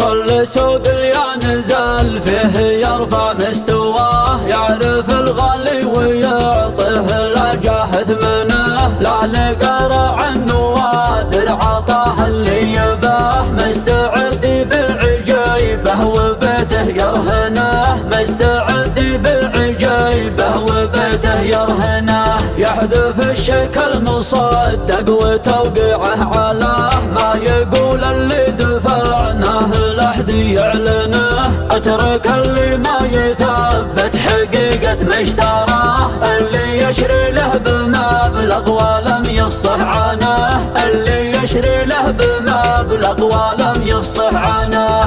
كل سوق ينزل فيه يرفع مستواه، يعرف الغالي ويعطيه الأجاهد منه، لا لقرع النوادر عطاه اللي يباه، مستعد بعجيبه وبيته يرهنه، مستعد بعجيبه وبيته يرهنه، يحذف الشكل مصدق وتوقيعه علاه، ما يقول اللي دفعناه لحد يعلنه، اترك اللي ما يثبت حقيقة مشتراه، اللي يشري له بمبلغ ولم يفصح عنه، اللي يشري له بمبلغ ولم يفصح عنه.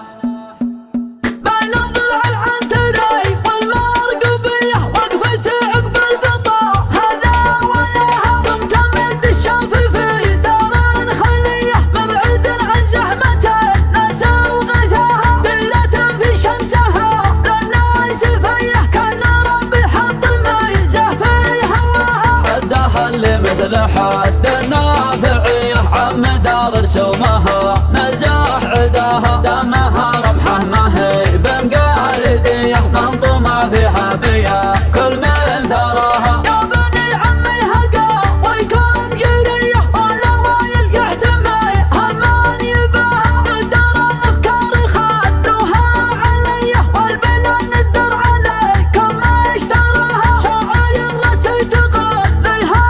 مثل حد النافعية عم دار رسومها، مزاح عداها دمها رمحه ما هي بمقالدية، من طمع فيها بيا كل من ثراها، يا بني عمي هقا ويكون جرية ولا وايل يحتمي همان يباها، قدر الافكار خلوها علي والبلا ندر عليكم ما اشتراها، شاعر الرسي تغذيها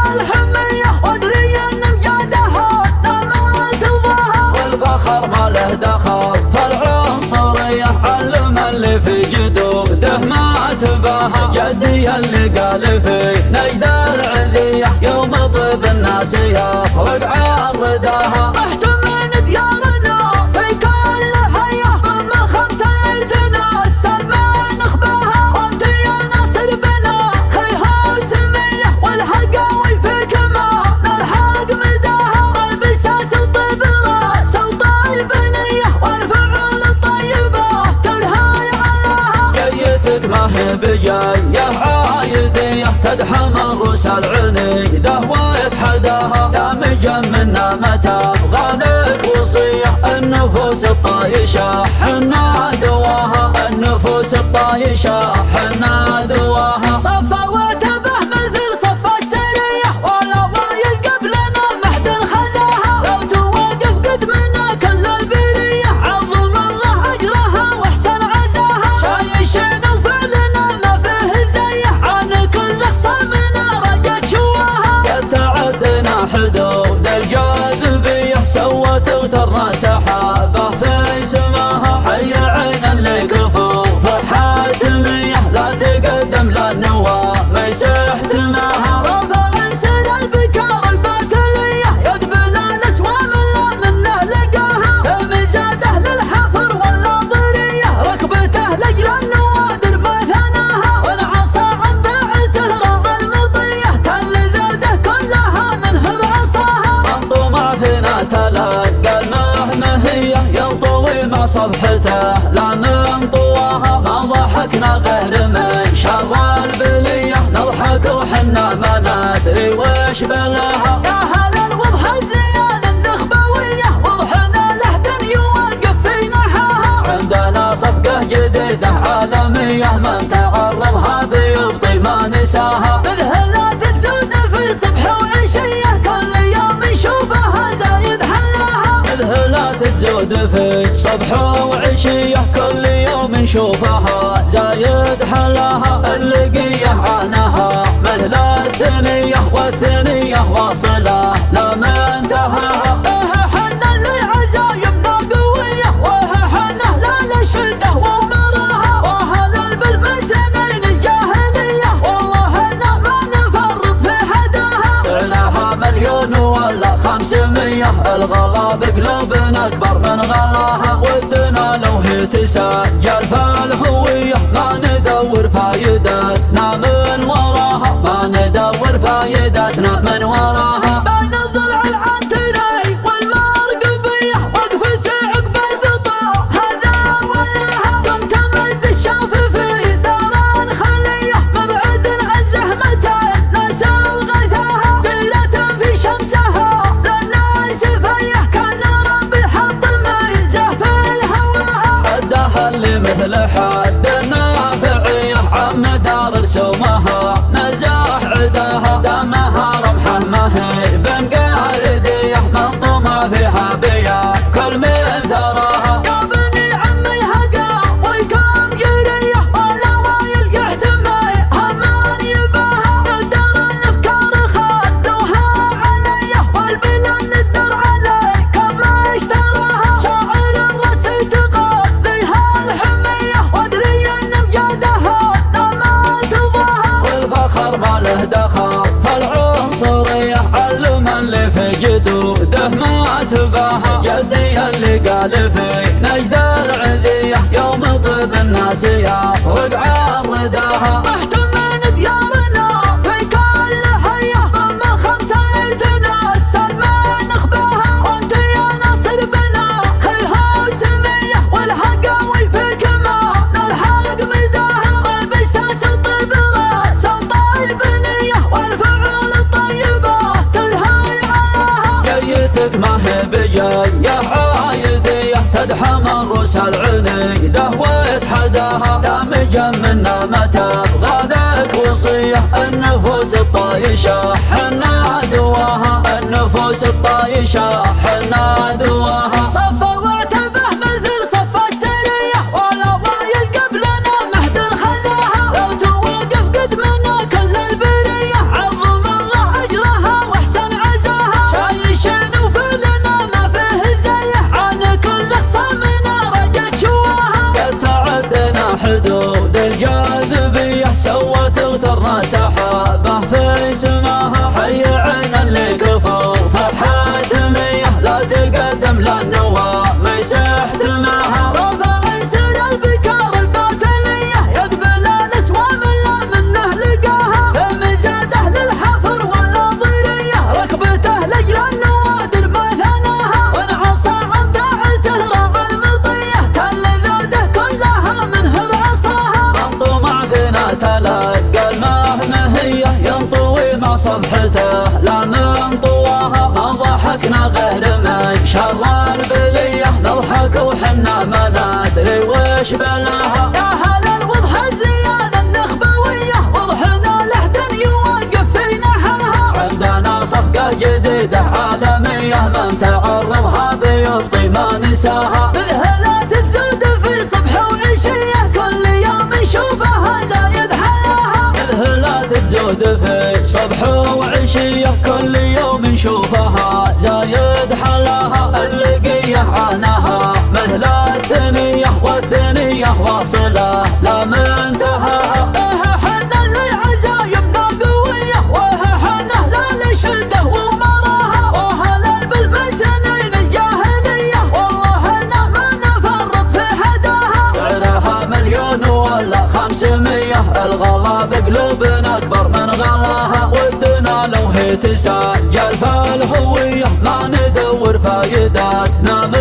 وادري ان مجادها ما تضاها، والفخر ما له دخل فالعنصرية، علم اللي في جدوده ما تباها، جدي اللي قال في نجد العذية يوم طب الناس يفرق عن رداها، رحت من ديارنا في كل هيا ضم 5 يتنسل من نخباها، وانت يا ناصر بنا خيها وسمية والحقاوي فيك ما نلحق مداها، البساس وطيب راس وطيب نية والفعول الطيبة تنهاي علاها، جيتك ما هي بجاية عايدية تدحم الروس العنيدة ويتحداها، يا مجمنا متى غالك وصية، النفوس الطايشة حنا دواها، النفوس الطايشة حنا دواها، صفا واعتبه مثل صفا السرية ولا وايل قبلنا محد خذاها، لو توقف قدمنا كل البرية عظم الله اجرها واحسن عزاها، شايشين وفعلنا ما فيه زيه عن كل خصامنا رجت شواها، قد تعدنا حدود الجاذبية سوت اغترنا سحابه في سماها، حي عين اللي كفو فرحة مية لا تقدم لا النوى مسح ثماها، رفع انسان البكار الباتلية يدبل الاسوام لا منه لقاها، بمزاده للحفر والناظرية ركبته لجل النوادر ما ثناها، والعصا عن باعته راى المطية تلذاده كلها منه بعصاها، من طمع فينا تلقى المهمهية ينطوي مع صفحته لا من طواها، ما ضحكنا غير من شر البلية نضحك وحنا ما ندري وش بلاها، يا هلا الوضح الزيان النخبوية وضحنا له يوقف في نحاها، عندنا صفقة جديدة عالمية من تعرضها بيبطي ما نساها، مذهلات تزود في صبح وعشية كل يوم نشوفها زايد حلاها، مذهلات تزود في صبح وعشية كل يوم نشوفها زايد حلاها، اللقية عنها مثل الثنية والثنية واصلة لا منتهاها، حنا اللي عزايمنا قوية حنا لا لشدة ومراها، وهذا بالمسنين الجاهلية والله انا ما نفرط في حداها، سعرها 1,000,000 ولا 500 الغلا بقلوبنا اكبر من غلاها، ودنا لو هي تسجل فالهوية ما ندور فايدتنا من وراها، ما ندور فايدتنا من وراها، بين الضلع العنتري والمرقبية وقفت عقب البطاء هذا وياها، قمت مد الشاف في دار خلية مبعد عن زحمة الناس وغيثاها، ليلة في شمسها للناس فيه كان ربي حط الميزة في الهوى، قال في نجد العذية يوم طب الناس يفرق عرضها. رحت من ديارنا في كل حية ضم 5000 ناس سلمان نخباها، وانت يا ناصر بنا خيرها وسمية والحقاوي فيك ما نلحق مداها. قلبي ساس طيب راس وطيب نية والفعول الطيبة ترهاي عليها. جيتك ما هي بجاية عايدية تدحم الروس العنيدة ويتحداها. لا مجمنا ما تبغى لك وصية النفوس الطايشة حنا دواها، النفوس الطايشة حنا دواها. صفا واعتبه مثل صفا السرية ولا وايل قبلنا مهد خذاها. لو توقف قدمنا كل البرية عظم الله أجرها واحسن عزاها. شايشين وفعلنا ما فيه زيه عن كل خصامنا رجت شواها. قد تعدنا حدود الجاذبية سوت اغترنا سحابه في سماها. حي عنا اللي كفوا فرحة مية لا تقدم للنوى مسحت معها. رفع سر البكار الباطلية يدبل الاسوام لا منه لقاها. بمزاده للحفر والنظيرية ركبته لجل النوادر ما ثناها. وانعصى عن باعته راعى المطية تلذاده كلها منه بعصاها. من طمع فينا تلقى المهنهية ينطوي مع صفحته لا من طواها. ما ضحكنا غير من شر البلية نضحك وحنا ما ندري وش بلاها. يا هلا الوضح الزيانة النخبوية وضحنا لحدا يوقف في نحاها. عندنا صفقة جديدة عالمية من تعرضها بيبطي ما نساها. مذهلات تزود في صبح وعشية كل يوم نشوفها زايد حلاها. مذهلات تزود في صبح وعشية كل يوم نشوفها زايد حلاها. اللقية عناها مثل الثنية والثنية واصلة لا منتهاها. حنا اللي عزايمنا قوية حنا لا لشدة ومراها. وهلا بالمسنين الجاهلية والله انا ما نفرط في حداها. سعرها 1,000,000 ولا 500 الغلا بقلوبنا اكبر من غلاها. ودنا لو هي تسجل فالهوية ما ندور فايداتنا